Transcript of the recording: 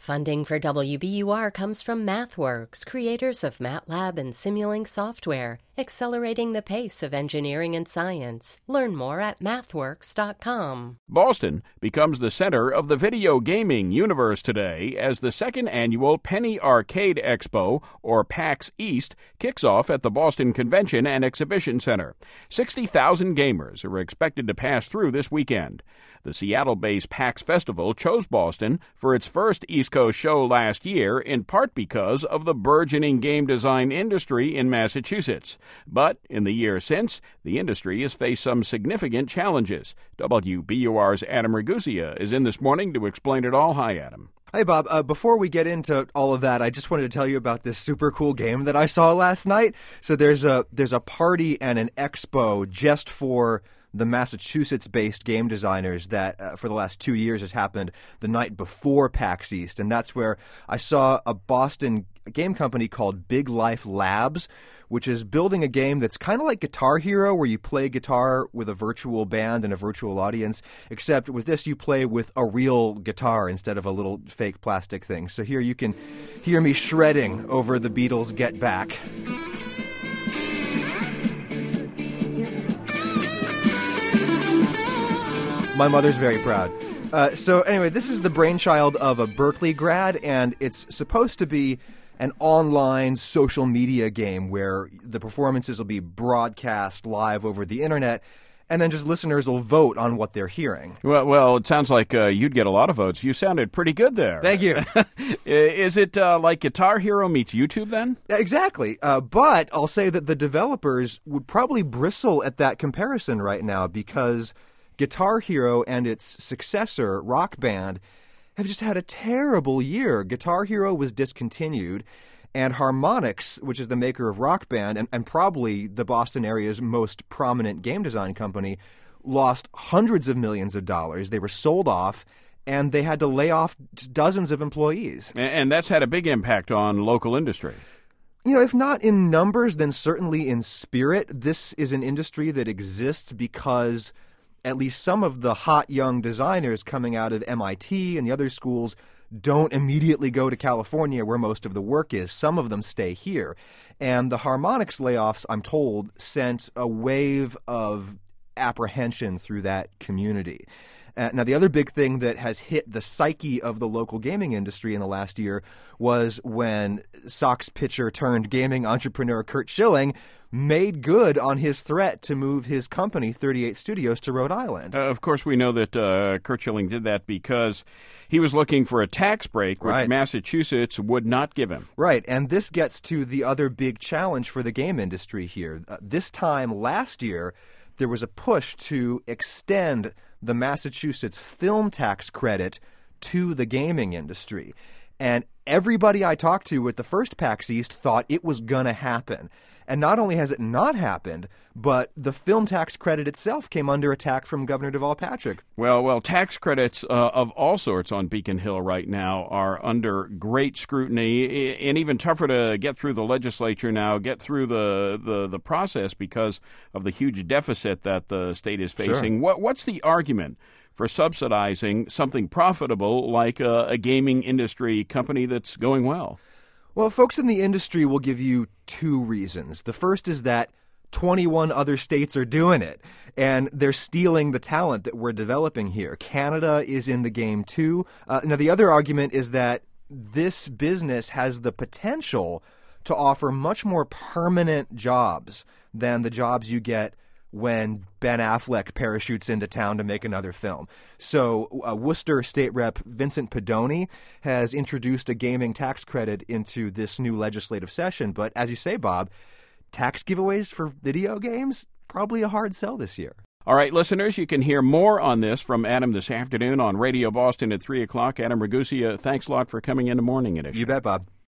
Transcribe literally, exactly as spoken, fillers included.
Funding for W B U R comes from MathWorks, creators of MATLAB and Simulink software, accelerating the pace of engineering and science. Learn more at mathworks dot com. Boston becomes the center of the video gaming universe today as the second annual Penny Arcade Expo, or PAX East, kicks off at the Boston Convention and Exhibition Center. sixty thousand gamers are expected to pass through this weekend. The Seattle-based PAX Festival chose Boston for its first East Coast show last year, in part because of the burgeoning game design industry in Massachusetts. But in the year since, the industry has faced some significant challenges. W B U R's Adam Ragusea is in this morning to explain it all. Hi, Adam. Hey, Bob. Uh, before we get into all of that, I just wanted to tell you about this super cool game that I saw last night. So there's a there's a party and an expo just for the Massachusetts-based game designers that uh, for the last two years has happened the night before PAX East. And that's where I saw a Boston game company called Big Life Labs, which is building a game that's kind of like Guitar Hero, where you play guitar with a virtual band and a virtual audience, except with this you play with a real guitar instead of a little fake plastic thing. So here you can hear me shredding over the Beatles' Get Back. My mother's very proud. Uh, so anyway, this is the brainchild of a Berkeley grad, and it's supposed to be an online social media game where the performances will be broadcast live over the internet, and then just listeners will vote on what they're hearing. Well, well, it sounds like uh, you'd get a lot of votes. You sounded pretty good there. Thank you. Is it uh, like Guitar Hero meets YouTube then? Exactly. Uh, but I'll say that the developers would probably bristle at that comparison right now, because Guitar Hero and its successor, Rock Band, have just had a terrible year. Guitar Hero was discontinued, and Harmonix, which is the maker of Rock Band and, and probably the Boston area's most prominent game design company, lost hundreds of millions of dollars. They were sold off, and they had to lay off dozens of employees. And, and that's had a big impact on local industry. You know, if not in numbers, then certainly in spirit. This is an industry that exists because at least some of the hot young designers coming out of M I T and the other schools don't immediately go to California where most of the work is. Some of them stay here. And the Harmonix layoffs, I'm told, sent a wave of apprehension through that community. Uh, now, the other big thing that has hit the psyche of the local gaming industry in the last year was when Sox pitcher turned gaming entrepreneur Curt Schilling made good on his threat to move his company, thirty-eight Studios, to Rhode Island. Uh, of course, we know that uh, Curt Schilling did that because he was looking for a tax break, which right. Massachusetts would not give him. Right, and this gets to the other big challenge for the game industry here. Uh, this time last year, there was a push to extend the Massachusetts film tax credit to the gaming industry. And everybody I talked to at the first PAX East thought it was going to happen. And not only has it not happened, but the film tax credit itself came under attack from Governor Deval Patrick. Well, well, tax credits uh, of all sorts on Beacon Hill right now are under great scrutiny, and even tougher to get through the legislature now, get through the, the, the process because of the huge deficit that the state is facing. Sure. What, what's the argument for subsidizing something profitable like a, a gaming industry company that's going well? Well, folks in the industry will give you two reasons. The first is that twenty-one other states are doing it, and they're stealing the talent that we're developing here. Canada is in the game, too. Uh, now, the other argument is that this business has the potential to offer much more permanent jobs than the jobs you get when Ben Affleck parachutes into town to make another film. So uh, Worcester State Rep Vincent Pedoni has introduced a gaming tax credit into this new legislative session. But as you say, Bob, tax giveaways for video games, probably a hard sell this year. All right, listeners, you can hear more on this from Adam this afternoon on Radio Boston at three o'clock. Adam Ragusea, thanks a lot for coming in the morning edition. You bet, Bob.